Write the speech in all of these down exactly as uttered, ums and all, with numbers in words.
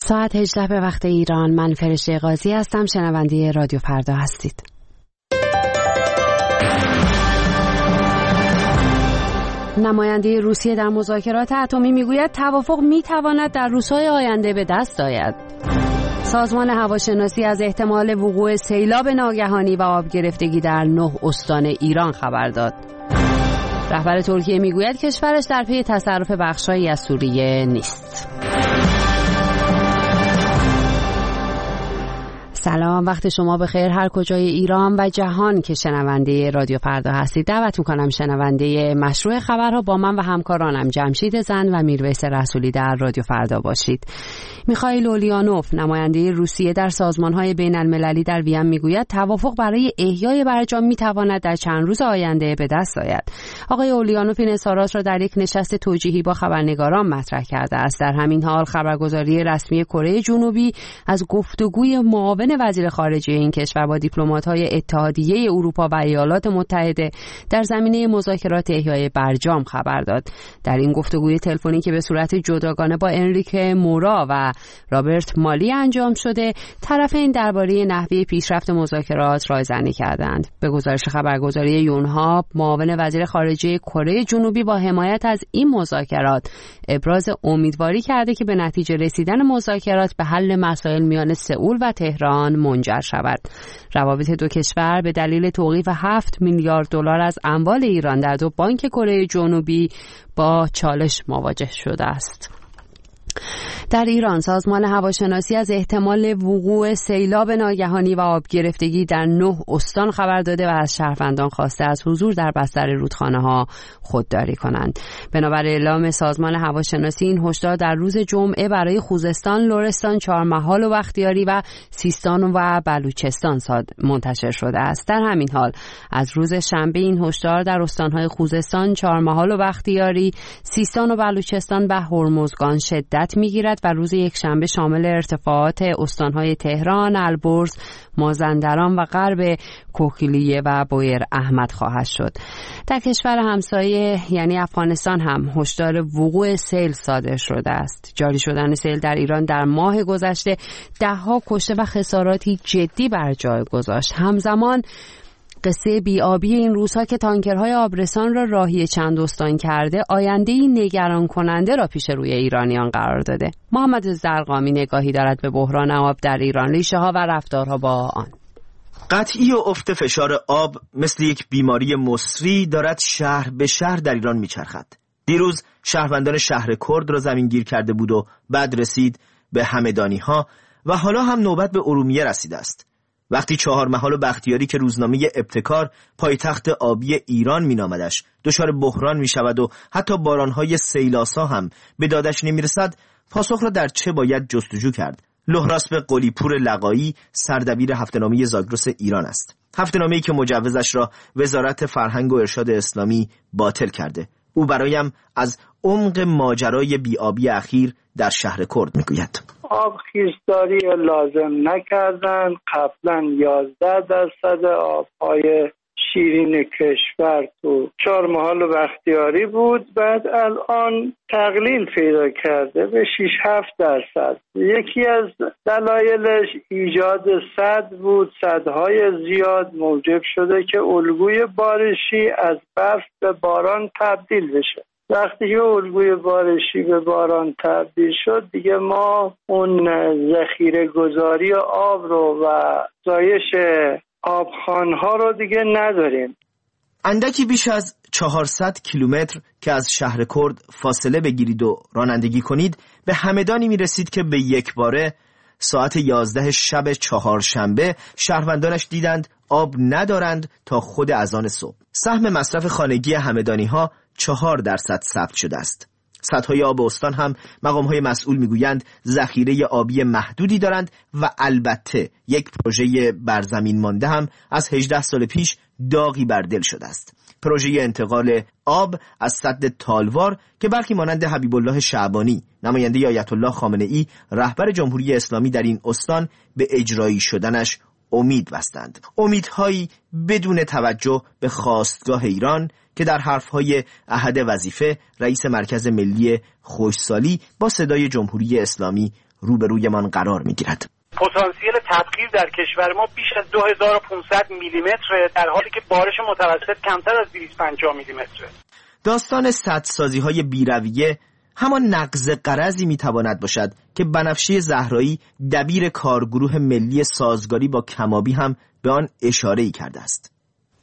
ساعت هجده به وقت ایران. من فرشته قاضی هستم. شنونده رادیو فردا هستید. نماینده روسیه در مذاکرات اتمی میگوید توافق میتواند در روزهای آینده به دست آید. سازمان هواشناسی از احتمال وقوع سیلاب ناگهانی و آب گرفتگی در نه استان ایران خبر داد. رهبر ترکیه میگوید کشورش در پی تصرف بخشایی از سوریه نیست. سلام، وقت شما بخیر هر کجای ایران و جهان که شنونده رادیو فردا هستید. دعوت می‌کنم شنونده مشروع خبرها با من و همکارانم جمشید زند و میرویس رسولی در رادیو فردا باشید. میخائیل اولیانوف نماینده روسیه در سازمان‌های بین‌المللی در وین میگوید توافق برای احیای برجام میتواند در چند روز آینده به دست آید. آقای اولیانوف این اظهارات را در یک نشست توجیهی با خبرنگاران مطرح کرده است. در همین حال خبرگزاری رسمی کره جنوبی از گفتگوی معاون وزیر خارجه این کشور با دیپلمات‌های اتحادیه اروپا و ایالات متحده در زمینه مذاکرات احیای برجام خبر داد. در این گفتگوی تلفنی که به صورت جداگانه با انریکه مورا و رابرت مالی انجام شده، طرفین درباره نحوه پیشرفت مذاکرات رایزنی کردند. به گزارش خبرگزاری یونهاب، معاون وزیر خارجه کره جنوبی با حمایت از این مذاکرات ابراز امیدواری کرده که به نتیجه رسیدن مذاکرات به حل مسائل میان سئول و تهران منجر شود. روابط دو کشور به دلیل توقیف هفت میلیارد دلار از اموال ایران در دو بانک کره جنوبی با چالش مواجه شده است. در ایران سازمان هواشناسی از احتمال وقوع سیلاب ناگهانی و آب گرفتگی در نه استان خبر داده و از شهروندان خواسته از حضور در بستر رودخانه‌ها خودداری کنند. بنابر اعلام سازمان هواشناسی این هشدار در روز جمعه برای خوزستان، لرستان، چهارمحال و بختیاری و سیستان و بلوچستان منتشر شده است. در همین حال از روز شنبه این هشدار در استان‌های خوزستان، چهارمحال و بختیاری، سیستان و بلوچستان و هرمزگان شدت میگیرد و روز یک شنبه شامل ارتفاعات استانهای تهران، البرز، مازندران و غرب کوکیلیه و بویر احمد خواهد شد. در کشور همسایه یعنی افغانستان هم هشدار وقوع سیل صادر شده است. جاری شدن سیل در ایران در ماه گذشته ده‌ها کشته و خساراتی جدی بر جای گذاشت. همزمان قصه بی‌آبی این روزها که تانکرهای آبرسان را راهی چند استان کرده آینده‌ای نگران کننده را پیش روی ایرانیان قرار داده. محمد زرقامی نگاهی دارد به بحران آب در ایران، ریشه‌ها و رفتارها با آن. قطعی و افت فشار آب مثل یک بیماری مصری دارد شهر به شهر در ایران میچرخد. دیروز شهروندان شهر کرد را زمین گیر کرده بود و بعد رسید به همدانی‌ها و حالا هم نوبت به ارومیه رسیده است. وقتی چهارمحال و بختیاری که روزنامه ابتکار پایتخت آبی ایران مینامدش دچار بحران می شود و حتی بارانهای سیلاسا هم به دادش نمی رسد، پاسخ را در چه باید جستجو کرد؟ لهراسب قلیپور لقایی سردبیر هفته‌نامه زاگرس ایران است. هفته‌نامه‌ای که مجوزش را وزارت فرهنگ و ارشاد اسلامی باطل کرده. او برایم از عمق ماجرای بی‌آبی اخیر در شهر کرد میگوید. آب خیزداری لازم نکردن. قبلا یازده درصد آبهای شیرین کشور تو چهارمحال و بختیاری بود، بعد الان تقلیل پیدا کرده به شش هفت درصد. یکی از دلایلش ایجاد سد بود. سدهای زیاد موجب شده که الگوی بارشی از برف به باران تبدیل بشه. وقتی که الگوی بارشی به باران تبدیل شد دیگه ما اون ذخیره گذاری آب رو و زایش آبخوان‌ها رو دیگه نداریم. اندکی بیش از چهارصد کیلومتر که از شهر کرد فاصله بگیرید و رانندگی کنید به همدانی میرسید که به یک باره ساعت یازده شب چهارشنبه شهروندانش دیدند آب ندارند تا خود اذان صبح. سهم مصرف خانگی همدانی ها چهار درصد ثبت شده است. سدهای آب استان هم مقام‌های مسئول میگویند ذخیره آبی محدودی دارند و البته یک پروژه برزمین مانده هم از هجده سال پیش داغی بر دل شده است. پروژه انتقال آب از سد تالوار که برخی مانند حبیب الله شعبانی نماینده آیت الله خامنه‌ای رهبر جمهوری اسلامی در این استان به اجرایی شدنش امید بستند. امیدهایی بدون توجه به خواستگاه ایران که در حرفهای احد وظیفه رئیس مرکز ملی خوشسالی با صدای جمهوری اسلامی روبرویمان قرار میگیرد. پتانسیل تبخیر در کشور ما بیش از دو هزار و پانصد میلیمتر، در حالی که بارش متوسط کمتر از دویست و پنجاه میلیمتر. داستان سدسازی‌های بی‌رویه همان نقض غرضی میتواند باشد که بنفشه زهرایی دبیر کارگروه ملی سازگاری با کمابی هم به آن اشاره‌ای کرده است.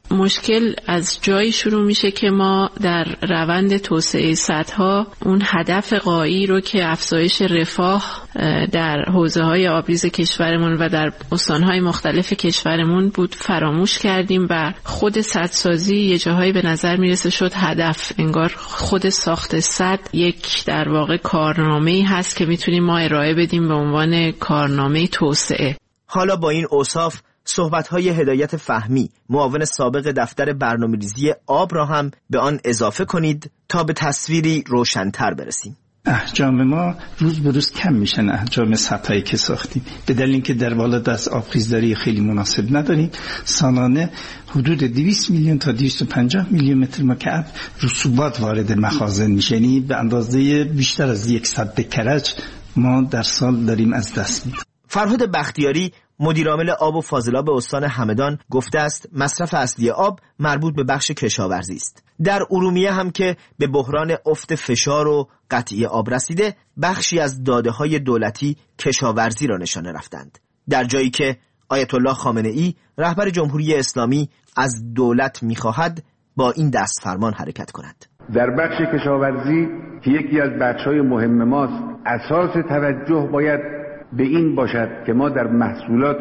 مشکل از جایی شروع میشه که ما در روند توسعه سدها اون هدف غایی رو که افزایش رفاه در حوزه‌های آبریز کشورمون و در استان‌های مختلف کشورمون بود فراموش کردیم و خود سدسازی یه جاهایی به نظر میرسه شد هدف. انگار خود ساخت سد یک در واقع کارنامه‌ای هست که میتونیم ما ارائه بدیم به عنوان کارنامه توسعه. حالا با این اوصاف صحبت‌های هدایت فهمی، معاون سابق دفتر برنامه‌ریزی آب را هم به آن اضافه کنید تا به تصویری روشن‌تر برسیم. احجام ما روز به روز کم میشن، احجام سطحی که ساختیم، به دلیل اینکه در بالادست آبخیزداری خیلی مناسب نداریم. سالانه حدود دویست میلیون تا دویست و پنجاه میلیون متر مکعب رسوبات وارد مخازن میشه، یعنی به اندازه بیشتر از یک سد کرج ما در سال داریم از دست میدیم. فرهاد بختیاری مدیرعامل آب و فاضلاب استان همدان گفته است مصرف اصلی آب مربوط به بخش کشاورزی است. در ارومیه هم که به بحران افت فشار و قطعی آب رسیده، بخشی از داده‌های دولتی کشاورزی را نشانه رفتند، در جایی که آیت الله خامنه ای رهبر جمهوری اسلامی از دولت می‌خواهد با این دست فرمان حرکت کند. در بخش کشاورزی که یکی از بخش‌های مهم ماست، اساس توجه باید به این باشد که ما در محصولات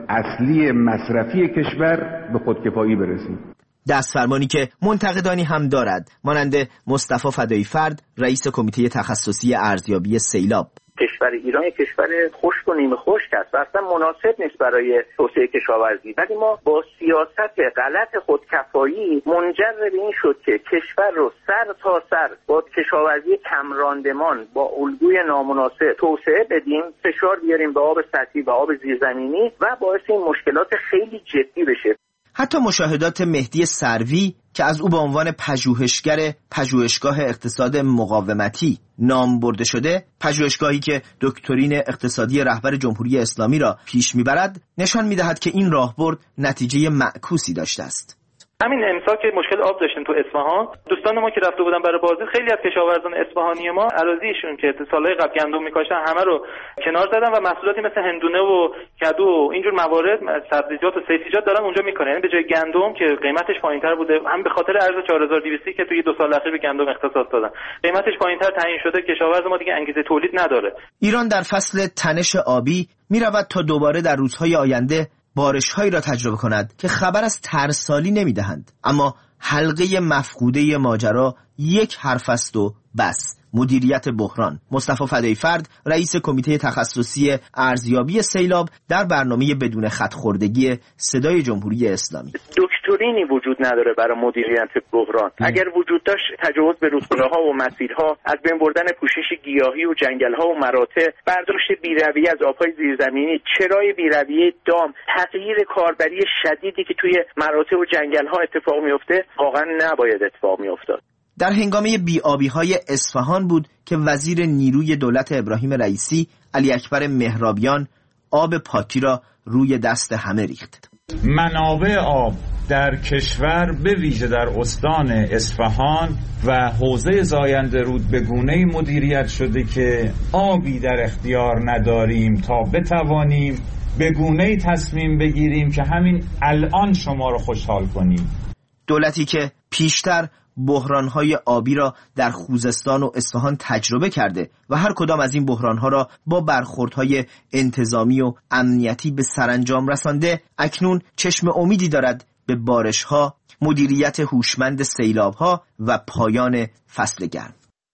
اصلی مصرفی کشور به خودکفایی برسیم. دست فرمانی که منتقدانی هم دارد، مانند مصطفی فدایی فرد، رئیس کمیته تخصصی ارزیابی سیلاب. کشور ایران یک کشور خشک و نیمه خشک است و اصلا مناسب نیست برای توسعه کشاورزی، ولی ما با سیاست غلط خودکفایی منجر به این شد که کشور رو سر تا سر با کشاورزی کم راندمان با الگوی نامناسب توسعه بدیم، فشار بیاریم به آب سطحی و آب زیرزمینی و باعث این مشکلات خیلی جدی بشه. حتی مشاهدات مهدی سروی که از او به عنوان پژوهشگر پژوهشگاه اقتصاد مقاومتی نام برده شده، پژوهشگاهی که دکترین اقتصادی رهبر جمهوری اسلامی را پیش میبرد، نشان میدهد که این راهبرد نتیجه معکوسی داشته است. همین امسال که مشکل آب داشتیم تو اصفهان، دوستان ما که رفته بودن برای بازدید، خیلی از کشاورزان اصفهانی ما اراضیشون که سالهای قبل گندم میکاشتن همه رو کنار زدن و محصولاتی مثل هندونه و کدو و اینجور موارد، سبزیجات و سبزیجات دارن اونجا میکنن. یعنی به جای گندم که قیمتش پایینتر بوده، هم به خاطر ارز چهار هزار و دویست که توی دو سال اخیر به گندم اختصاص دادن، قیمتش پایینتر تعیین شده، کشاورز ما دیگه انگیزه تولید نداره. ایران در فصل تنش آبی میرود تا دوباره در روزهای آینده بارش‌هایی را تجربه کند که خبر از ترسالی نمی‌دهند، اما حلقه مفقوده ماجرا یک حرف است و بس: مدیریت بحران. مصطفی فدایی فرد، رئیس کمیته تخصصی ارزیابی سیلاب، در برنامه بدون خط‌خوردگی صدای جمهوری اسلامی. دکترینی وجود نداره برای مدیریت بحران. اگر وجود داشت، تجاوز به رودخانه‌ها و مسیرها، از بین بردن پوشش گیاهی و جنگل‌ها و مراتع، برداشت بی‌رویه از آب‌های زیرزمینی، چرای بی‌رویه دام، تغییر کاربری شدیدی که توی مراتع و جنگل‌ها اتفاق میفته، واقعا نباید اتفاق میافتاد. در هنگامه بی‌آبی‌های اصفهان بود که وزیر نیروی دولت ابراهیم رئیسی، علی اکبر مهرابیان، آب پاکی را روی دست همه ریخت. منابع آب در کشور به ویژه در استان اصفهان و حوزه زاینده رود به گونه‌ای مدیریت شده که آبی در اختیار نداریم تا بتوانیم به گونه‌ای تصمیم بگیریم که همین الان شما رو خوشحال کنیم. دولتی که پیشتر بحران‌های آبی را در خوزستان و اصفهان تجربه کرده و هر کدام از این بحران‌ها را با برخوردهای انتظامی و امنیتی به سرانجام رسانده، اکنون چشم امیدی دارد به بارش‌ها، مدیریت هوشمند سیلاب‌ها و پایان فصل گرم.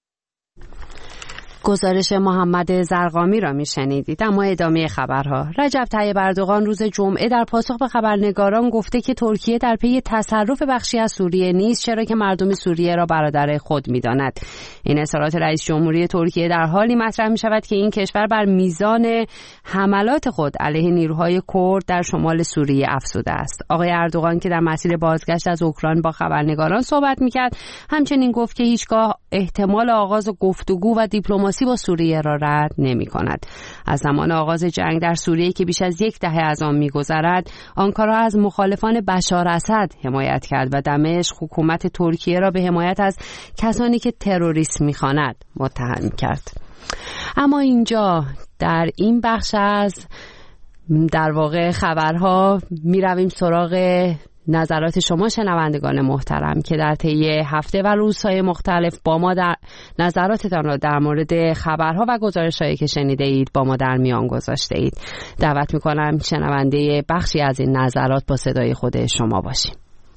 گزارش محمد زرقامی را میشنیدید. اما ادامه خبرها. رجب طیب اردوغان روز جمعه در پاسخ به خبرنگاران گفته که ترکیه در پی تصرف بخشی از سوریه نیست، چرا که مردم سوریه را برادر خود می‌داند. این اظهارات رئیس جمهوری ترکیه در حالی مطرح می‌شود که این کشور بر میزان حملات خود علیه نیروهای کرد در شمال سوریه افزوده است. آقای اردوغان که در مسیر بازگشت از اوکراین با خبرنگاران صحبت می‌کرد، همچنین گفت که هیچگاه احتمال آغاز گفتگو و دیپلماسی اساسی با سوریه را رد نمی کند. از زمان آغاز جنگ در سوریه که بیش از یک دهه از آن می گذرد، آنکارا از مخالفان بشار اسد حمایت کرد و دمشق حکومت ترکیه را به حمایت از کسانی که تروریست می خواند متهم کرد. اما اینجا در این بخش از در واقع خبرها می رویم سراغ نظرات شما شنوندگان محترم که در طی هفته و روزهای مختلف با ما در نظراتتان را در مورد خبرها و گزارش‌هایی که شنیده اید با ما در میان گذاشته اید. دعوت می‌کنم شنونده بخشی از این نظرات با صدای خود شما باشیم.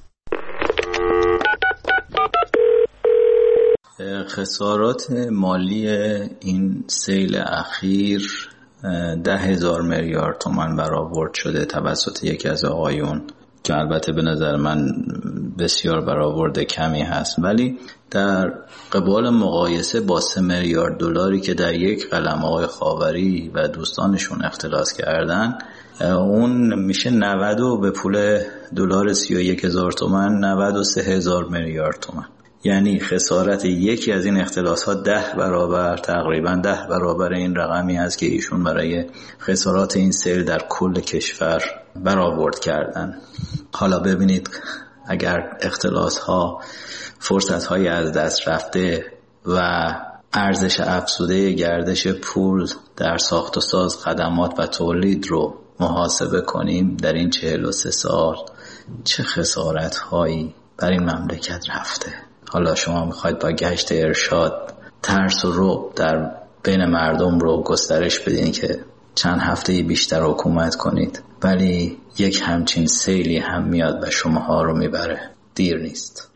خسارات مالی این سیل اخیر ده هزار میلیارد تومان برآورد شده توسط یکی از آقایون که البته به نظر من بسیار برآورد کمی هست، ولی در قبال مقایسه با سه میلیارد دلاری که در یک قلم آقای خاوری و دوستانشون اختلاس کردن، اون میشه نود و به پول دلار سی و یک هزار تومان نود و سه هزار میلیارد تومان. یعنی خسارت یکی از این اختلاسات ده برابر تقریبا ده برابر این رقمی است که ایشون برای خسارات این سیل در کل کشور برآورد کردن. حالا ببینید اگر اختلاس ها فرصت های از دست رفته و ارزش افزوده گردش پول در ساخت و ساز خدمات و تولید رو محاسبه کنیم در این چهل و سه سال چه خسارت هایی بر این مملکت رفته. حالا شما میخواید با گشت ارشاد ترس و رعب در بین مردم رو گسترش بدین که چند هفته بیشتر حکومت کنید، ولی یک همچین سیلی هم میاد و شماها رو میبره. دیر نیست.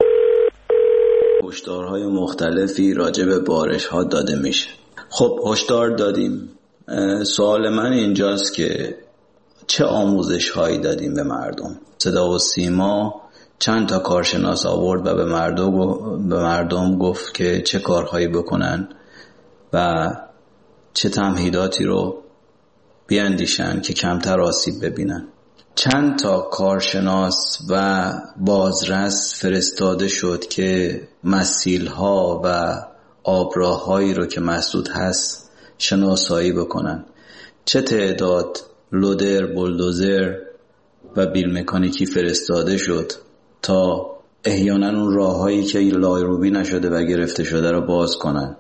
هشدارهای مختلفی راجع به بارش ها داده میشه. خب هشدار دادیم، سوال من اینجاست که چه آموزش هایی دادیم به مردم؟ صدا و سیما چند تا کارشناس آورد و به مردم به مردم گفت که چه کارهایی بکنن و چه تمهیداتی رو بیاندیشن که کمتر آسیب ببینن. چند تا کارشناس و بازرس فرستاده شد که مسیل‌ها و آبراهایی رو که مسدود هست شناسایی بکنن. چه تعداد لودر، بولدوزر و بیل مکانیکی فرستاده شد تا احیانا اون راههایی که لایروبی نشده و گرفته شده رو باز کنن.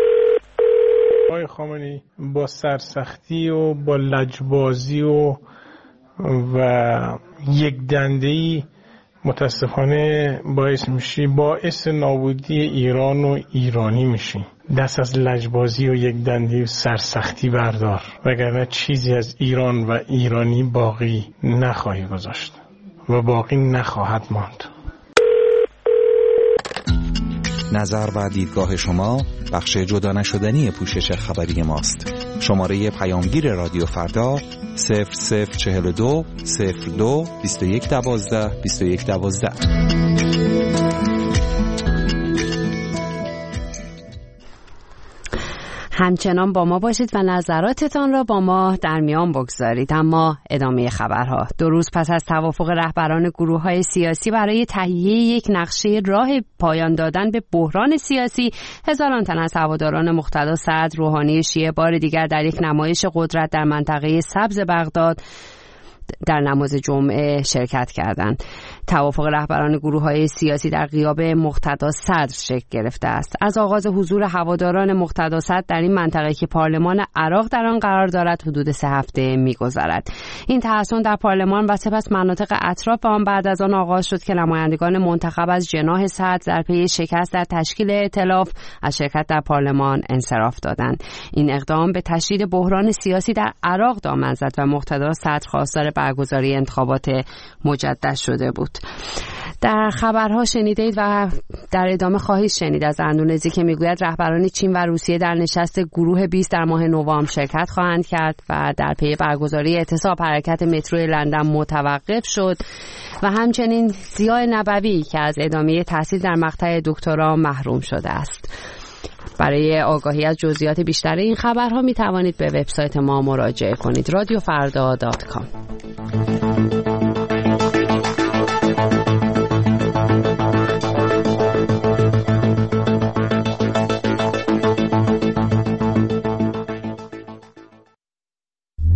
آقای خامنه‌ای با سرسختی و با لجبازی و و یک دنده‌ای متاسفانه باعث میشی باعث نابودی ایران و ایرانی میشی. دست از لجبازی و یک دنده‌ای و سرسختی بردار، وگرنه چیزی از ایران و ایرانی باقی نخواهی گذاشت و باقی نخواهد ماند. نظر و دیدگاه شما بخش جدا نشدنی پوشش خبری ماست. شماره پیامگیر رادیو فردا صفر صفر چهل و دو صفر دو بیست و یک دوازده بیست و یک دوازده. همچنان با ما باشید و نظراتتان را با ما در میان بگذارید. اما ادامه خبرها. دو روز پس از توافق رهبران گروه‌های سیاسی برای تهیه یک نقشه راه پایان دادن به بحران سیاسی، هزاران تن از هواداران مقتدا صدر روحانی شیعه بار دیگر در یک نمایش قدرت در منطقه سبز بغداد در نماز جمعه شرکت کردند. توافق رهبران گروه‌های سیاسی در غیاب مقتدا صدر شکل گرفته است. از آغاز حضور هواداران مقتدا صدر در این منطقه که پارلمان عراق در آن قرار دارد حدود سه هفته می‌گذرد. این تحسن در پارلمان و سپس مناطق اطراف آن بعد از آن آغاز شد که نمایندگان منتخب از جناح صدر در پی شکست در تشکیل ائتلاف از شرکت در پارلمان انصراف دادند. این اقدام به تشدید بحران سیاسی در عراق دامن زد و مقتدا صدر خواستار برگزاری انتخابات مجدد شده بود. در خبرها شنیدید و در ادامه خواهید شنید از اندونزی که میگوید رهبران چین و روسیه در نشست گروه بیست در ماه نوامبر شرکت خواهند کرد و در پی برگزاری اعتصاب حرکت مترو لندن متوقف شد و همچنین ضیاء نبوی که از ادامه تحصیل در مقطع دکترا محروم شده است. برای آگاهی از جزئیات بیشتر این خبرها می توانید به وبسایت ما مراجعه کنید رادیو فردا دات کام.